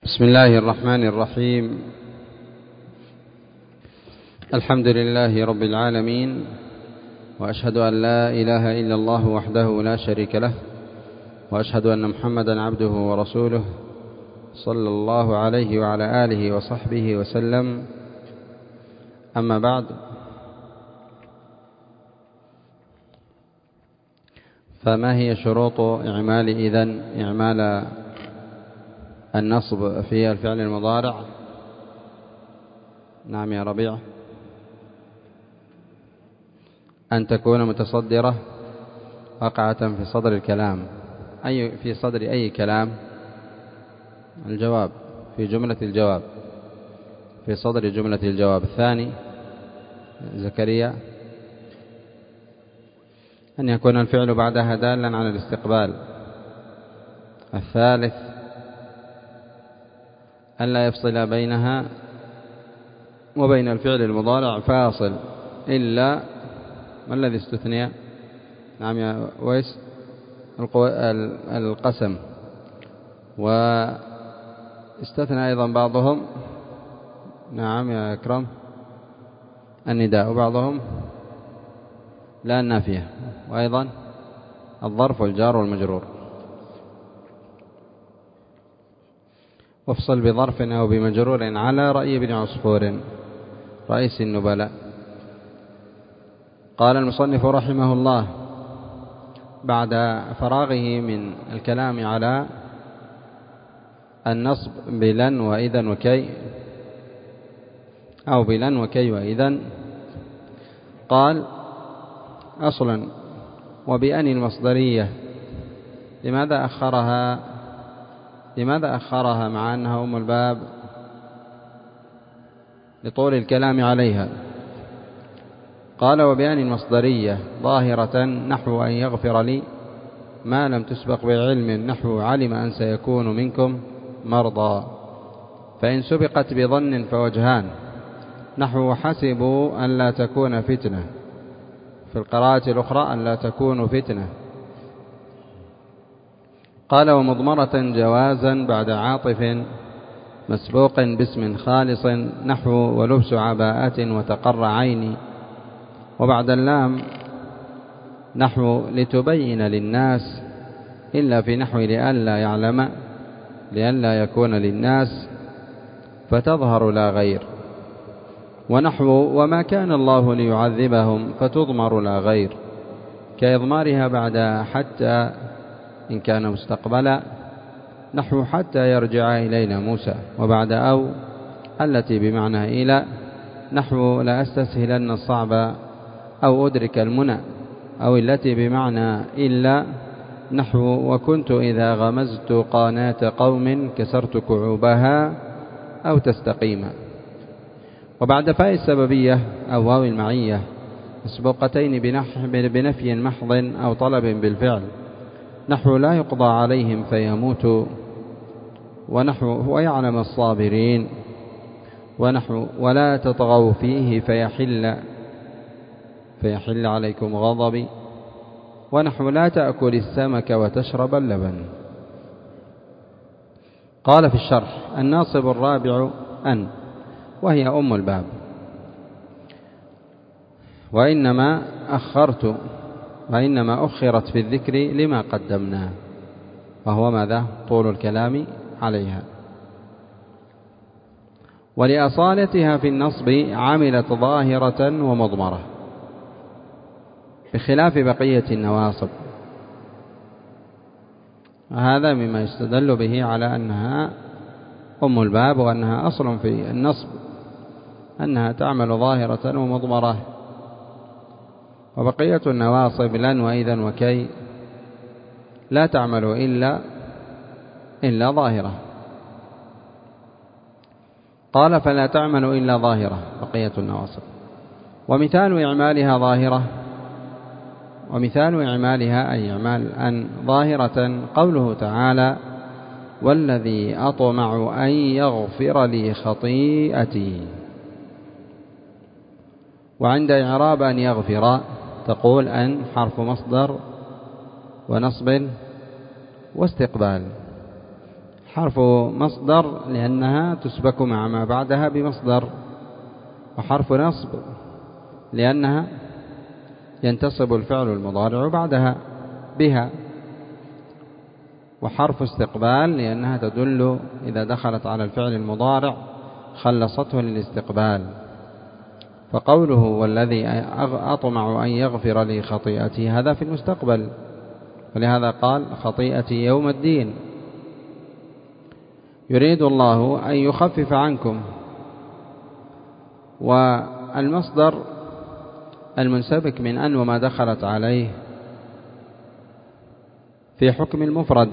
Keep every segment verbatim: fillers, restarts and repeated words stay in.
بسم الله الرحمن الرحيم. الحمد لله رب العالمين، وأشهد أن لا إله إلا الله وحده لا شريك له، وأشهد أن محمدا عبده ورسوله صلى الله عليه وعلى آله وصحبه وسلم. أما بعد، فما هي شروط إعمال إذن إعمال النصب في الفعل المضارع؟ نعم يا ربيع. أن تكون متصدرة وقعة في صدر الكلام. أي في صدر أي كلام؟ الجواب في جملة الجواب، في صدر جملة الجواب. الثاني زكريا أن يكون الفعل بعدها دالا على الاستقبال. الثالث أن لا يفصل بينها وبين الفعل المضارع فاصل إلا ما الذي استثني؟ نعم يا ويس. القسم. واستثنى أيضا بعضهم، نعم يا أكرم، النداء، وبعضهم لا النافية، وأيضا الظرف والجار والمجرور. وافصل بظرف أو بمجرور على رأي ابن عصفور رئيس النبلاء. قال المصنف رحمه الله بعد فراغه من الكلام على النصب بلن وإذن وكي، أو بلن وكي وإذن، قال: أصلا وبأن المصدرية لماذا أخرها لماذا أخرها مع أنها أم الباب؟ لطول الكلام عليها. قال: وبأن المصدرية ظاهرة نحو أن يغفر لي ما لم تسبق بعلم، نحو علم أن سيكون منكم مرضى. فإن سبقت بظن فوجهان، نحو حسبوا أن لا تكون فتنة، في القراءة الأخرى أن لا تكون فتنة. قال: ومضمرة جوازا بعد عاطف مسبوق باسم خالص، نحو ولبس عباءة وتقر عيني. وبعد اللام نحو لتبين للناس، إلا في نحو لئلا يعلم، لئلا يكون للناس فتظهر لا غير. ونحو وما كان الله ليعذبهم فتضمر لا غير، كإضمارها بعد حتى إن كان مستقبلا، نحو حتى يرجع إلينا موسى. وبعد أو التي بمعنى إلى، نحو لا أستسهلن الصعب أو أدرك المنى. أو التي بمعنى إلا، نحو وكنت إذا غمزت قانات قوم كسرت كعوبها أو تستقيما. وبعد فاء السببية أو واو المعية مسبوقتين بنفي محض أو طلب بالفعل، نحو لا يقضى عليهم فيموتوا، ونحو ويعلم الصابرين، ونحو ولا تطغوا فيه فيحل فيحل عليكم غضبي، ونحو لا تأكل السمك وتشرب اللبن. قال في الشرح: الناصب الرابع أن، وهي أم الباب، وإنما أخرت وإنما أخرت في الذكر لما قدمناه، وهو ماذا؟ طول الكلام عليها. ولأصالتها في النصب عملت ظاهرة ومضمرة، بخلاف بقية النواصب. هذا مما يستدل به على أنها أم الباب، وأنها أصل في النصب، أنها تعمل ظاهرة ومضمرة. وبقية النواصب لن وإذن وكي لا تعمل إلا إلا ظاهرة. قال: فلا تعمل إلا ظاهرة بقية النواصب. ومثال إعمالها ظاهرة ومثال إعمالها أي إعمال أن ظاهرة قوله تعالى: والذي أطمع أن يغفر لي خطيئتي. وعند إعراب أن يغفر تقول أن حرف مصدر ونصب واستقبال. حرف مصدر لأنها تسبك مع ما بعدها بمصدر، وحرف نصب لأنها ينتصب الفعل المضارع بعدها بها، وحرف استقبال لأنها تدل إذا دخلت على الفعل المضارع خلصته للاستقبال. فقوله والذي أطمع أن يغفر لي خطيئتي هذا في المستقبل، ولهذا قال خطيئتي يوم الدين. يريد الله أن يخفف عنكم، والمصدر المنسبك من أن وما دخلت عليه في حكم المفرد،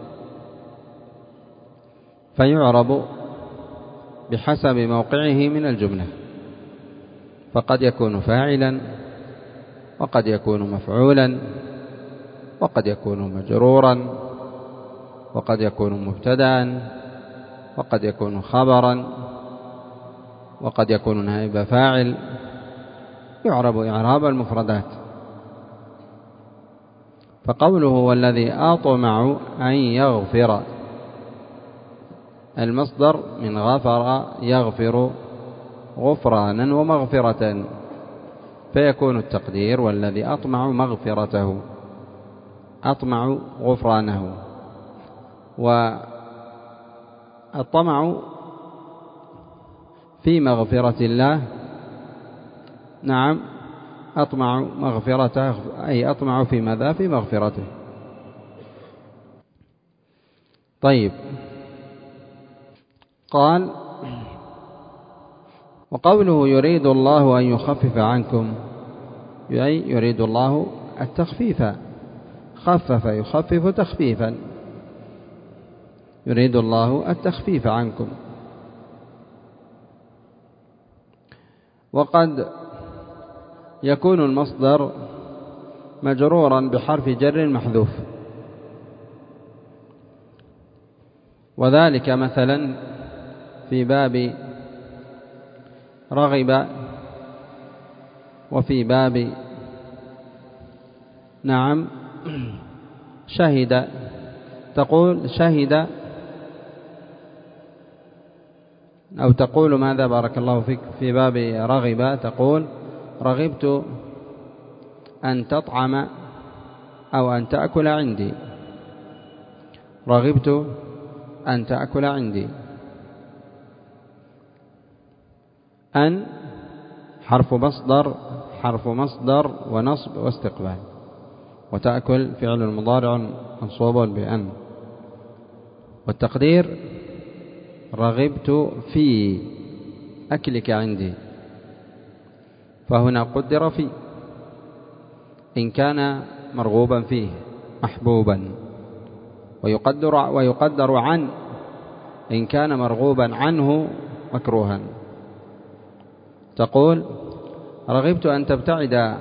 فيعرب بحسب موقعه من الجملة، فقد يكون فاعلا، وقد يكون مفعولا، وقد يكون مجرورا، وقد يكون مبتدأ، وقد يكون خبرا، وقد يكون نائب فاعل، يعرب إعراب المفردات. فقوله والذي أطمع أن يغفر، المصدر من غفر يغفر غفرانا ومغفرة، فيكون التقدير والذي أطمع مغفرته، أطمع غفرانه. والطمع في مغفرة الله، نعم أطمع مغفرته، أي أطمع في ماذا؟ في مغفرته. طيب، قال وقوله يريد الله أن يخفف عنكم، أي يريد الله التخفيف، خفف يخفف تخفيفا، يريد الله التخفيف عنكم. وقد يكون المصدر مجرورا بحرف جر محذوف، وذلك مثلا في باب رغب، وفي باب نعم شهد. تقول شهد، أو تقول ماذا بارك الله فيك في باب رغب، تقول رغبت أن تطعم أو أن تأكل عندي، رغبت أن تأكل عندي. أن حرف مصدر، حرف مصدر ونصب واستقبال، وتأكل فعل المضارع منصوب بأن، والتقدير رغبت في أكلك عندي، فهنا قدر في إن كان مرغوبا فيه محبوبا، ويقدر, ويقدر عن إن كان مرغوبا عنه مكروها. تقول رغبت أن تبتعد،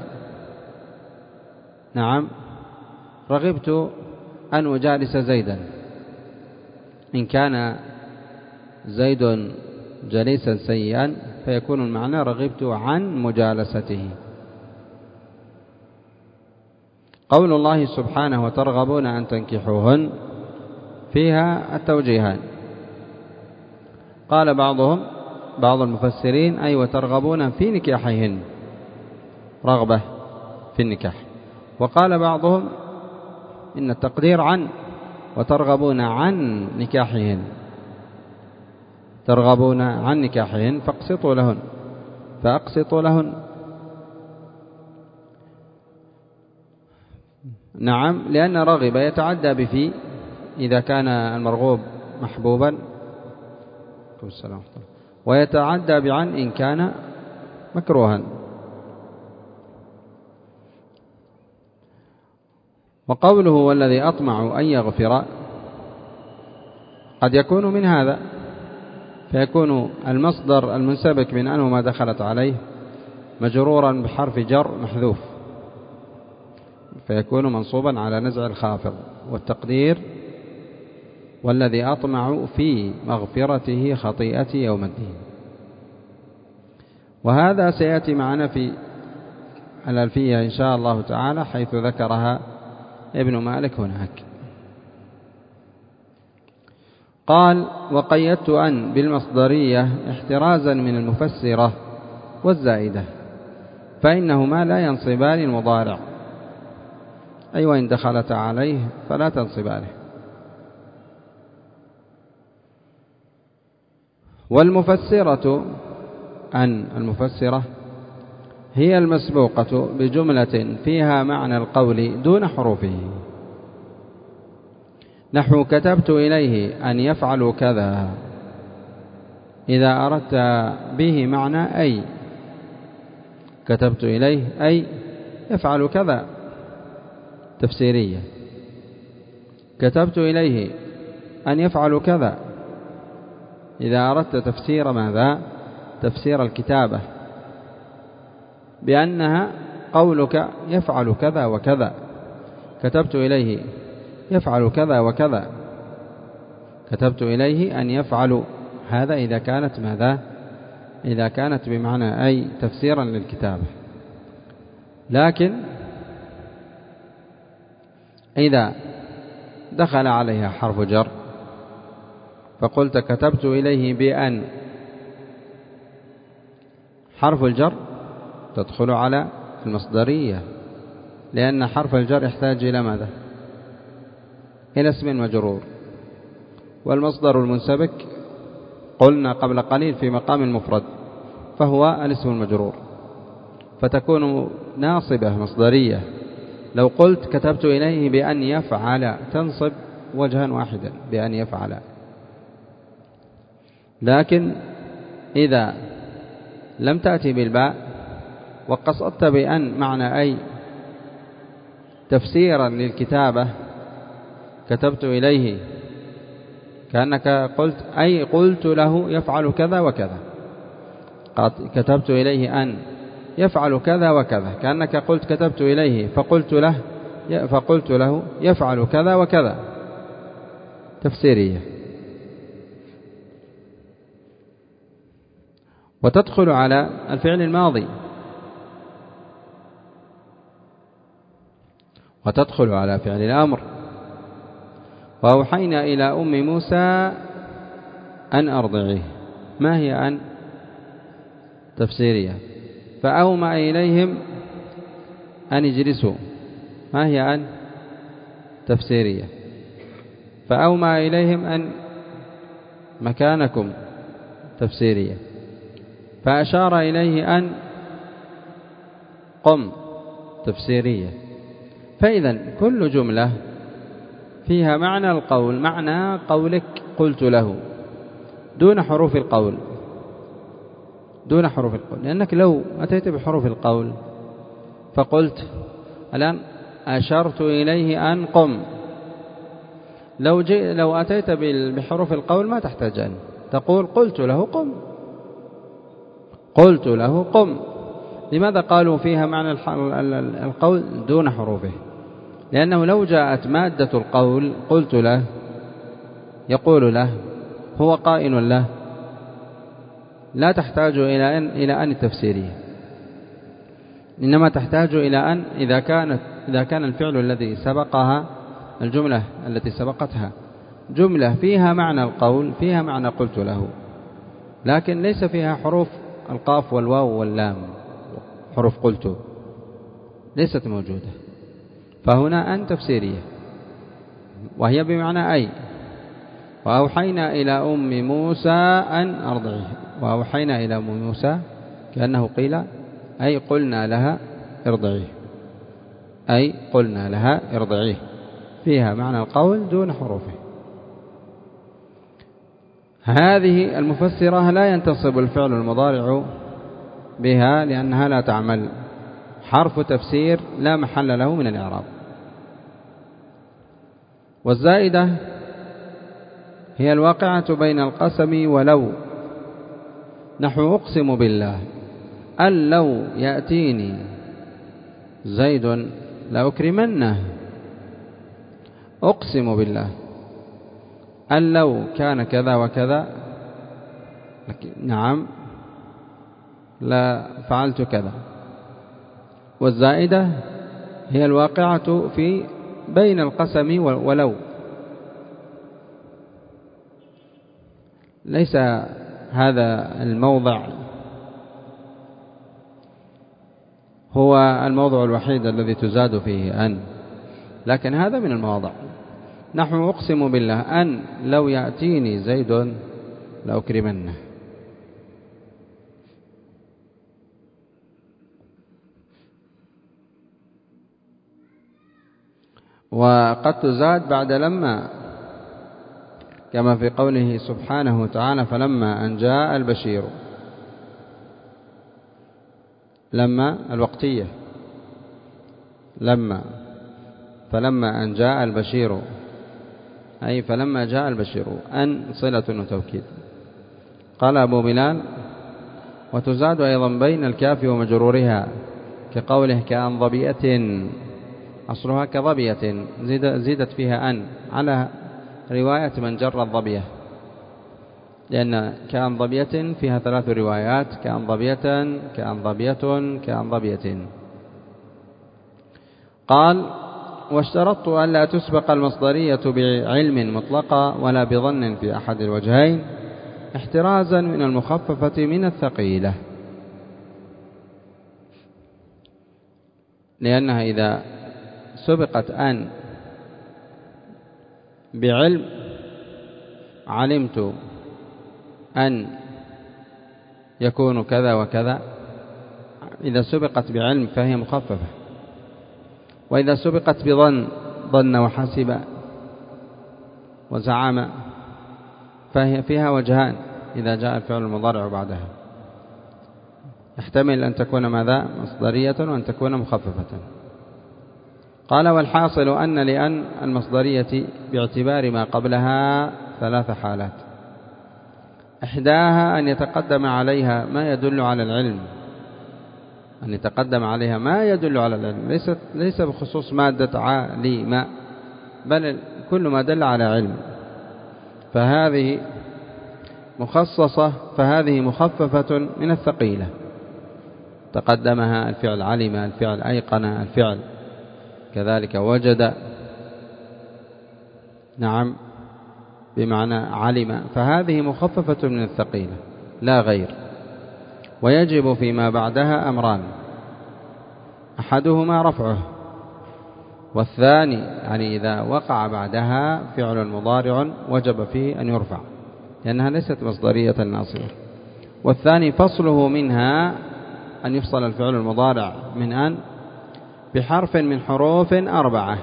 نعم رغبت أن أجالس زيدا، إن كان زيد جليسا سيئا فيكون المعنى رغبت عن مجالسته. قول الله سبحانه وترغبون أن تنكحوهن، فيها التوجيهان. قال بعضهم بعض المفسرين أي وترغبون في نكاحهن، رغبة في النكاح. وقال بعضهم إن التقدير عن، وترغبون عن نكاحهن، ترغبون عن نكاحهن فاقسطوا لهن، فاقسطوا لهن. نعم، لأن رغب يتعدى بفي إذا كان المرغوب محبوبا، ويتعدى بعن إن كان مكروها. وقوله والذي أطمع أن يغفر قد يكون من هذا، فيكون المصدر المنسبك من أن وما دخلت عليه مجرورا بحرف جر محذوف، فيكون منصوبا على نزع الخافض، والتقدير والذي أطمع في مغفرته خطيئتي يوم الدين. وهذا سيأتي معنا في الألفية إن شاء الله تعالى، حيث ذكرها ابن مالك هناك. قال: وقيدت أن بالمصدرية احترازا من المفسرة والزائدة، فإنهما لا ينصبان المضارع، أي وإن دخلت عليه فلا تنصبانه. والمفسرة أن المفسرة هي المسبوقة بجملة فيها معنى القول دون حروفه، نحو كتبت إليه أن يفعلوا كذا، إذا أردت به معنى أي، كتبت إليه أي يفعل كذا تفسيرية، كتبت إليه أن يفعل كذا إذا أردت تفسير ماذا؟ تفسير الكتابة بأنها قولك يفعل كذا وكذا، كتبت إليه يفعل كذا وكذا، كتبت إليه أن يفعل هذا إذا كانت ماذا؟ إذا كانت بمعنى أي تفسيرا للكتابة. لكن إذا دخل عليها حرف جر فقلت كتبت إليه بأن، حرف الجر تدخل على المصدرية، لأن حرف الجر يحتاج إلى ماذا؟ إلى اسم مجرور، والمصدر المنسبك قلنا قبل قليل في مقام المفرد فهو الاسم المجرور، فتكون ناصبة مصدرية. لو قلت كتبت إليه بأن يفعل تنصب وجها واحدا بأن يفعل. لكن إذا لم تأتي بالباء وقصدت بأن معنى أي تفسيرا للكتابة، كتبت إليه كأنك قلت أي قلت له يفعل كذا وكذا، كتبت إليه أن يفعل كذا وكذا، كأنك قلت كتبت إليه فقلت له فقلت له يفعل كذا وكذا تفسيرية. وتدخل على الفعل الماضي، وتدخل على فعل الأمر. وأوحينا إلى أم موسى أن أرضعيه، ما هي أن؟ تفسيرية. فأومأ إليهم أن يجلسوا، ما هي أن؟ تفسيرية. فأومأ إليهم أن مكانكم، تفسيرية. فأشار إليه أن قم، تفسيرية. فإذا كل جملة فيها معنى القول، معنى قولك قلت له، دون حروف القول، دون حروف القول. لأنك لو أتيت بحروف القول فقلت الآن أشرت إليه أن قم، لو جئ لو أتيت بحروف القول ما تحتاج أن تقول قلت له قم، قلت له قم. لماذا قالوا فيها معنى القول دون حروفه؟ لأنه لو جاءت مادة القول قلت له، يقول له، هو قائل له، لا تحتاج إلى أن إلى أن التفسيرية، إنما تحتاج إلى أن إذا كانت إذا كان الفعل الذي سبقها، الجملة التي سبقتها جملة فيها معنى القول، فيها معنى قلت له، لكن ليس فيها حروف القاف والواو واللام، حروف قلت ليست موجودة، فهنا أن تفسيرية وهي بمعنى أي. وأوحينا إلى أم موسى أن أرضعيه، وأوحينا إلى أم موسى كأنه قيل أي قلنا لها ارضعيه، أي قلنا لها ارضعيه، فيها معنى القول دون حروفه. هذه المفسرة لا ينتصب الفعل المضارع بها لأنها لا تعمل، حرف تفسير لا محل له من الإعراب. والزائدة هي الواقعة بين القسم ولو، نحو أقسم بالله أن لو يأتيني زيد لأكرمنه، أقسم بالله أن لو كان كذا وكذا نعم لا فعلت كذا. والزائدة هي الواقعة في بين القسم ولو، ليس هذا الموضع هو الموضع الوحيد الذي تزاد فيه أن، لكن هذا من المواضع. نحن أقسم بالله أن لو يأتيني زيد لأكرمنه. وقد تزاد بعد لما، كما في قوله سبحانه وتعالى فلما أن جاء البشير، لما الوقتية، لما فلما أن جاء البشير، أي فلما جاء البشير، أن صلة وتوكيد. قال أبو بلال وتزاد أيضا بين الكاف ومجرورها كقوله كأن ضبيئة، أصلها كضبية زيدت فيها أن على رواية من جر الضبية، لأن كأن ضبية فيها ثلاث روايات، كأن ضبية كأن ضبية كأن ضبية. قال واشترطت ألا تسبق المصدرية بعلم مطلقة ولا بظن في أحد الوجهين احترازا من المخففة من الثقيلة، لأنها إذا سبقت أن بعلم علمت أن يكون كذا وكذا، إذا سبقت بعلم فهي مخففة، وإذا سبقت بظن ظن وحسب وزعم فهي فيها وجهان إذا جاء الفعل المضارع بعدها، يحتمل أن تكون ماذا مصدرية وأن تكون مخففة. قال والحاصل أن لأن المصدرية باعتبار ما قبلها ثلاث حالات، إحداها أن يتقدم عليها ما يدل على العلم، أن يتقدم عليها ما يدل على العلم، ليس ليس بخصوص مادة عالم، بل كل ما دل على علم، فهذه مخصصة، فهذه مخففة من الثقيلة، تقدمها الفعل علم، الفعل أيقن، الفعل كذلك وجد، نعم بمعنى علم، فهذه مخففة من الثقيلة لا غير. ويجب فيما بعدها أمران، أحدهما رفعه، والثاني يعني إذا وقع بعدها فعل مضارع وجب فيه أن يرفع لأنها ليست مصدرية ناصبة، والثاني فصله منها أن يفصل الفعل المضارع من أن بحرف من حروف أربعة،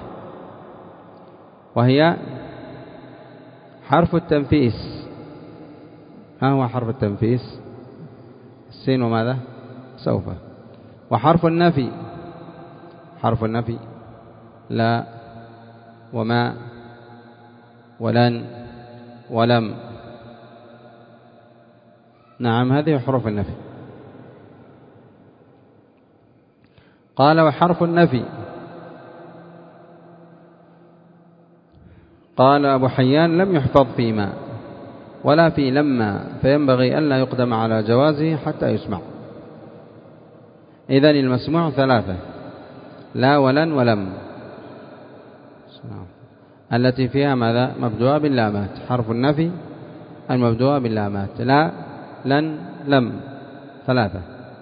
وهي حرف التنفيس. ما هو حرف التنفيس؟ السين وماذا؟ سوف. وحرف النفي، حرف النفي لا وما ولن ولم، نعم هذه حروف النفي. قال وحرف النفي، قال أبو حيان لم يحفظ فيما ولا في لما، فينبغي ألا يقدم على جوازه حتى يسمع. إذن المسموع ثلاثة، لا ولن ولم، التي فيها ماذا مبدوءة باللامات، حرف النفي المبدوءة باللامات، لا لن لم، ثلاثة.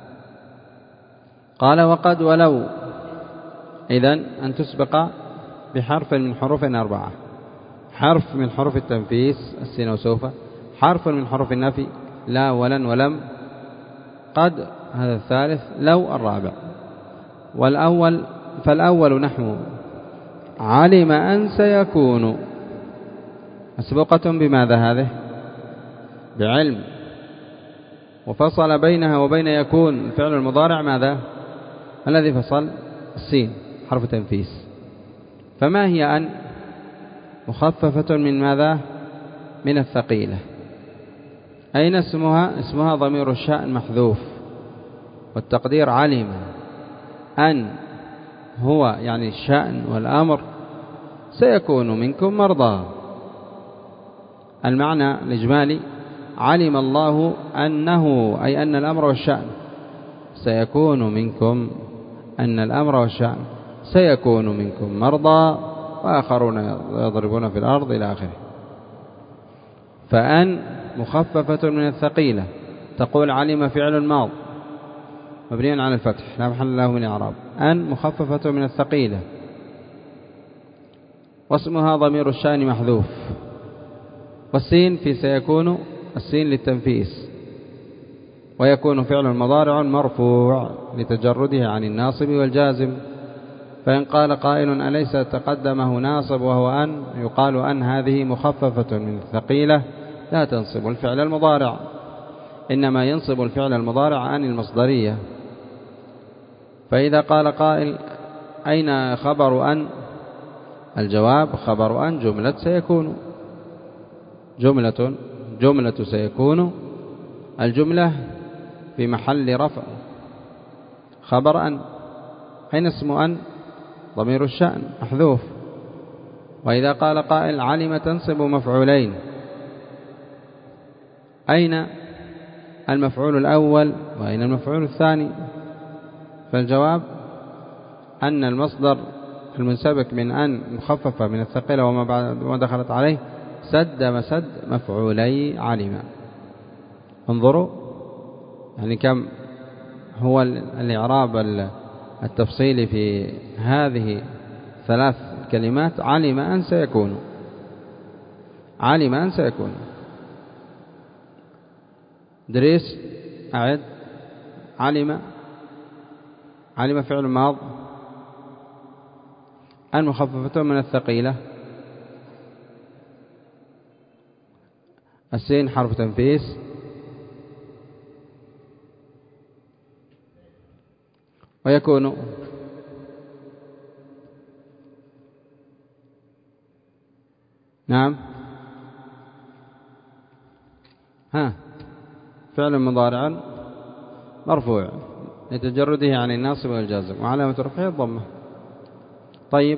قال وقد ولو، إذن أن تسبق بحرف من حروف أربعة، حرف من حروف التنفيس السين وسوف، حرف من حروف النفي لا ولن ولم، قد هذا الثالث، لو الرابع. والأول فالأول نحو علم أن سيكون، مسبوقة بماذا هذه؟ بعلم، وفصل بينها وبين يكون الفعل المضارع ماذا؟ الذي فصل السين حرف تنفيس. فما هي أن؟ مخففة من ماذا؟ من الثقيلة. أين اسمها؟ اسمها ضمير الشأن محذوف، والتقدير علم أن هو يعني الشأن والأمر سيكون منكم مرضى. المعنى الإجمالي علم الله أنه أي أن الأمر والشأن سيكون منكم، أن الأمر والشأن سيكون منكم مرضى وآخرون يضربون في الأرض إلى آخره. فأن مخففة من الثقيلة. تقول علم فعل ماض مبني على الفتح لا محل له من إعراب. أن مخففة من الثقيلة واسمها ضمير الشأن محذوف. والسين في سيكون السين للتنفيس. ويكون فعل مضارع مرفوع لتجرده عن الناصب والجازم. فإن قال قائل أليس تقدمه ناصب وهو أن؟ يقال أن هذه مخففة من الثقيلة لا تنصب الفعل المضارع، إنما ينصب الفعل المضارع عن المصدرية. فإذا قال قائل أين خبر أن؟ الجواب خبر أن جملة سيكون. جملة جملة سيكون الجملة في محل رفع خبر أن. أين اسم أن؟ ضمير الشأن محذوف. وإذا قال قائل علم تنصب مفعولين، أين المفعول الأول وأين المفعول الثاني؟ فالجواب أن المصدر المنسبك من أن مخففة من الثقيلة وما دخلت عليه سد مسد مفعولي علم. انظروا يعني كم هو الإعراب التفصيلي في هذه ثلاث كلمات. علم أن سيكون، علم أن سيكون. دريس أعد. علم علم فعل ماض أن مخففة من الثقيلة. السين حرف تنفيس. ويكون نعم ها فعل مضارع مرفوع لتجرده عن الناصب والجازم وعلامة رفعه الضمة. طيب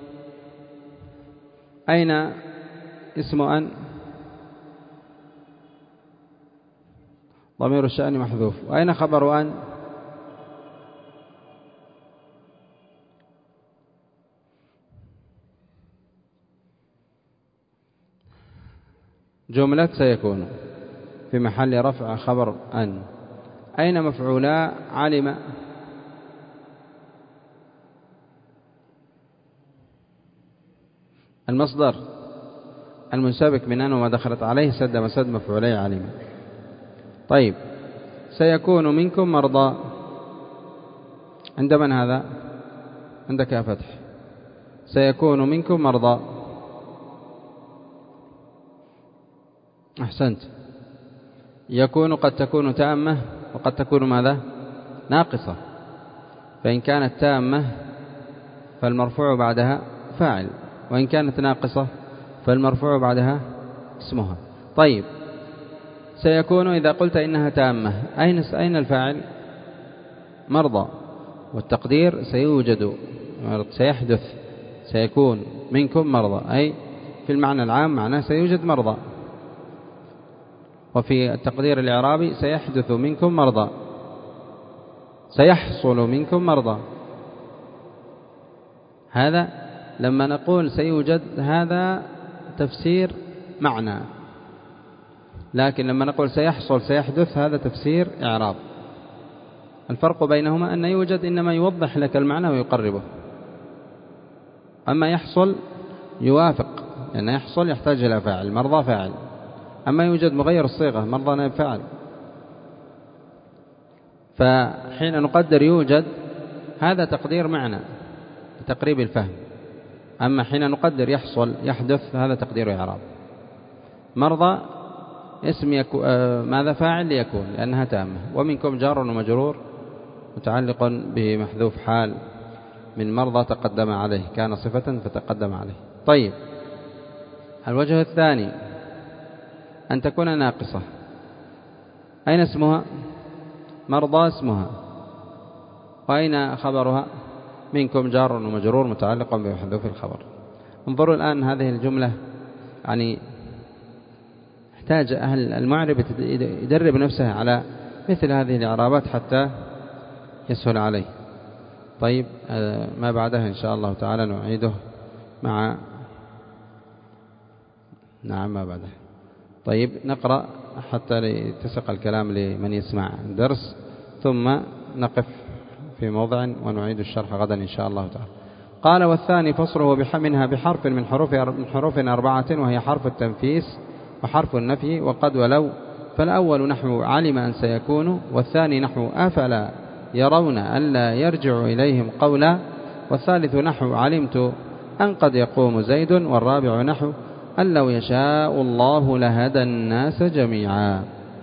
أين اسم أن؟ ضمير الشأن محذوف. وأين خبر أن؟ جملة سيكون في محل رفع خبر أن. أين مفعولا علم؟ المصدر المنسبك من أن وما دخلت عليه سد مسد مفعولي علم. طيب سيكون منكم مرضى عند من هذا؟ عندك يا فتح. سيكون منكم مرضى. أحسنت. يكون قد تكون تامة وقد تكون ماذا؟ ناقصة. فإن كانت تامة فالمرفوع بعدها فاعل، وإن كانت ناقصة فالمرفوع بعدها اسمها. طيب سيكون إذا قلت إنها تامة أين أين الفاعل؟ مرضى. والتقدير سيوجد سيحدث سيكون منكم مرضى، أي في المعنى العام معناه سيوجد مرضى. وفي التقدير الإعرابي سيحدث منكم مرضى، سيحصل منكم مرضى. هذا لما نقول سيوجد هذا تفسير معنى، لكن لما نقول سيحصل سيحدث هذا تفسير إعراب. الفرق بينهما أن يوجد إنما يوضح لك المعنى ويقربه، أما يحصل يوافق، لأن يحصل يحتاج إلى فاعل، مرضى فاعل. أما يوجد مغير الصيغة مرضى نائب فاعل. فحين نقدر يوجد هذا تقدير معنى لتقريب الفهم، أما حين نقدر يحصل يحدث هذا تقدير إعراب. مرضى اسم يكو آه ماذا فاعل ليكون لأنها تامة. ومنكم جار ومجرور متعلق بمحذوف حال من مرضى تقدم عليه، كان صفة فتقدم عليه. طيب الوجه الثاني أن تكون ناقصة. أين اسمها؟ مرضى اسمها. وأين خبرها؟ منكم جار ومجرور متعلق بمحذوف الخبر. انظروا الآن هذه الجملة، يعني يحتاج أهل المعربة يدرب نفسه على مثل هذه الإعرابات حتى يسهل عليه. طيب ما بعدها إن شاء الله تعالى نعيده مع نعم ما بعدها. طيب نقرأ حتى يتسق الكلام لمن يسمع الدرس، ثم نقف في موضع ونعيد الشرح غدا إن شاء الله تعالى. قال والثاني فصله منها بحرف من حروف من حروف أربعة، وهي حرف التنفيس وحرف النفي وقد ولو. فالأول نحو علم أن سيكون، والثاني نحو أفلا يرون ألا يرجع إليهم قولا، والثالث نحو علمت أن قد يقوم زيد، والرابع نحو أن لو يشاء الله لهدى الناس جميعا.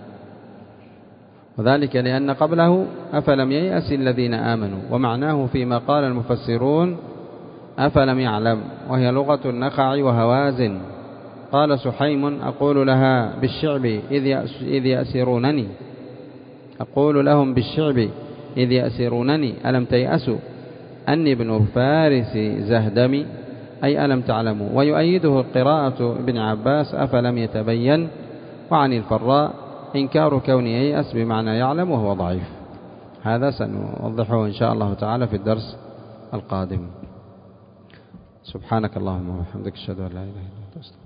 وذلك لأن قبله أفلم ييأس الذين آمنوا، ومعناه فيما قال المفسرون أفلم يعلم، وهي لغة النخع وهوازن. قال سحيم أقول لها بالشعب إذ يأسرونني أقول لهم بالشعب إذ يأسرونني ألم تيأسوا أني ابن فارس زهدمي، أي ألم تعلموا. ويؤيده قراءة ابن عباس أفلم يتبين، وعن الفراء إنكار كون ييأس بمعنى يعلم وهو ضعيف. هذا سنوضحه إن شاء الله تعالى في الدرس القادم. سبحانك اللهم وبحمدك أشهد أن لا إله إلا أنت.